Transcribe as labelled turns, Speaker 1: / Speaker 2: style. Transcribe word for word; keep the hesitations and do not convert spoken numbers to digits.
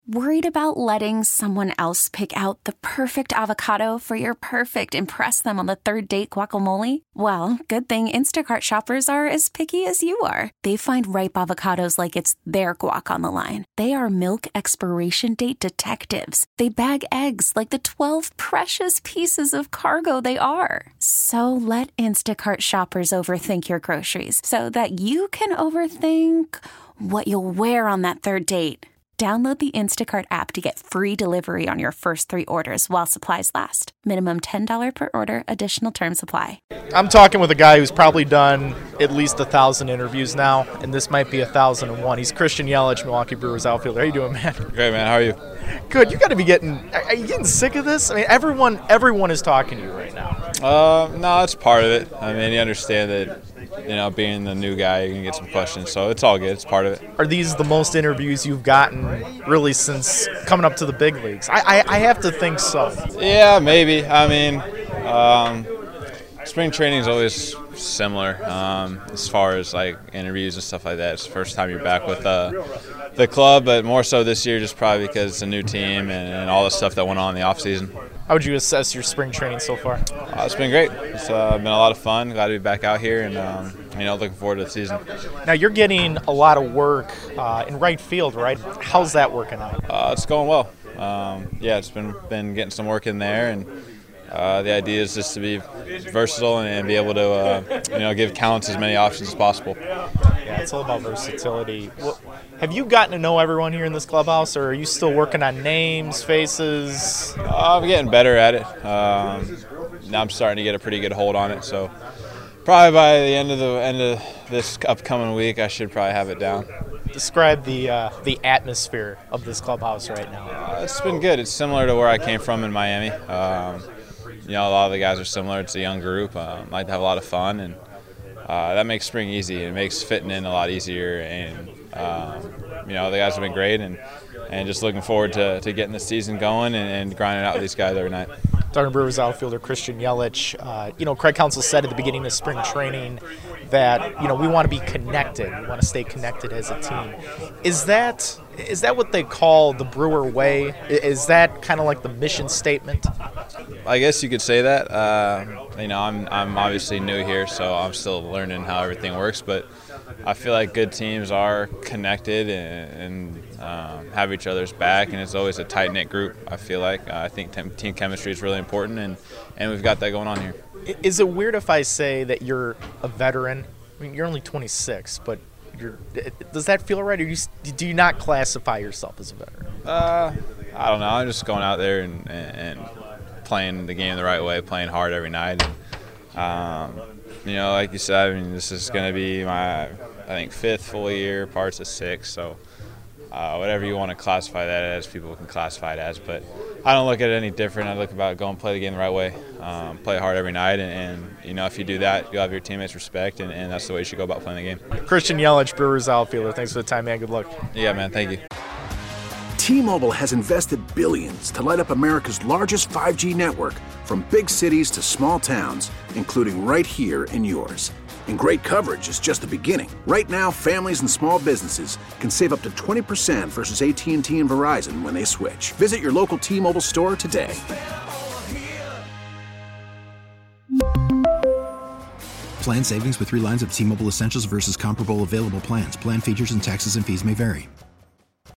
Speaker 1: Worried about letting someone else pick out the perfect avocado for your perfect impress them on the third date guacamole? Well, good thing Instacart shoppers are as picky as you are. They find ripe avocados like it's their guac on the line. They are milk expiration date detectives. They bag eggs like the twelve precious pieces of cargo they are. So let Instacart shoppers overthink your groceries so that you can overthink what you'll wear on that third date. Download the Instacart app to get free delivery on your first three orders while supplies last. Minimum ten dollars per order. Additional terms apply.
Speaker 2: I'm talking with a guy who's probably done at least a thousand interviews now, and this might be a thousand and one. He's Christian Yelich, Milwaukee Brewers outfielder. How you doing, man?
Speaker 3: Great, man. How are you?
Speaker 2: Good. You got to be getting. Are you getting sick of this? I mean, everyone, everyone is talking to you right now.
Speaker 3: Uh, no, it's part of it. I mean, you understand that. You know, being the new guy, you can get some questions, so it's all good. It's part of it.
Speaker 2: Are these the most interviews you've gotten really since coming up to the big leagues? I, I, I have to think so.
Speaker 3: Yeah, maybe. I mean, um, spring training is always similar um, as far as like interviews and stuff like that. It's the first time you're back with uh, the club, but more so this year just probably because it's a new team and, and all the stuff that went on in the offseason.
Speaker 2: How would you assess your spring training so far?
Speaker 3: Uh, it's been great. It's uh, been a lot of fun. Glad to be back out here, and um, you know, looking forward to the season.
Speaker 2: Now you're getting a lot of work uh, in right field, right? How's that working out?
Speaker 3: Uh, it's going well. Um, yeah, it's been been getting some work in there, and uh, the idea is just to be versatile and, and be able to uh, you know, give counts as many options as possible.
Speaker 2: Yeah, it's all about versatility. Well, have you gotten to know everyone here in this clubhouse, or are you still working on names, faces?
Speaker 3: Uh, I'm getting better at it. Um, now I'm starting to get a pretty good hold on it. So probably by the end of the end of this upcoming week, I should probably have it down.
Speaker 2: Describe the uh, the atmosphere of this clubhouse right now.
Speaker 3: Uh, it's been good. It's similar to where I came from in Miami. Um, you know, a lot of the guys are similar. It's a young group. Um, like to have a lot of fun, and uh, that makes spring easy. It makes fitting in a lot easier, and um, you know, the guys have been great, and and just looking forward to, to getting the season going and, and grinding out with these guys every night.
Speaker 2: Darden Brewers outfielder Christian Yelich. Uh, you know, Craig Counsell said at the beginning of spring training that, you know, we want to be connected. We want to stay connected as a team. Is that is that what they call the Brewer way? Is that kind of like the mission statement?
Speaker 3: I guess you could say that. Uh, you know, I'm I'm obviously new here, so I'm still learning how everything works. But I feel like good teams are connected and, and um, have each other's back, and it's always a tight-knit group, I feel like. Uh, I think team chemistry is really important, and, and we've got that going on here.
Speaker 2: Is it weird if I say that you're a veteran? I mean, you're only twenty-six, but you're, does that feel right, or you, do you not classify yourself as a veteran?
Speaker 3: Uh, I don't know. I'm just going out there and, and playing the game the right way, playing hard every night. And, um, you know, like you said, I mean, this is going to be my, I think, fifth full year, parts of six. So uh, whatever you want to classify that as, people can classify it as. But I don't look at it any different. I look about go and play the game the right way, um, play hard every night. And, and, you know, if you do that, you'll have your teammates' respect, and, and that's the way you should go about playing the game.
Speaker 2: Christian Yelich, Brewers outfielder. Thanks for the time, man. Good luck.
Speaker 3: Yeah, man. Thank you.
Speaker 4: T-Mobile has invested billions to light up America's largest five G network, from big cities to small towns, including right here in yours. And great coverage is just the beginning. Right now, families and small businesses can save up to twenty percent versus A T and T and Verizon when they switch. Visit your local T-Mobile store today.
Speaker 5: Plan savings with three lines of T-Mobile Essentials versus comparable available plans. Plan features and taxes and fees may vary.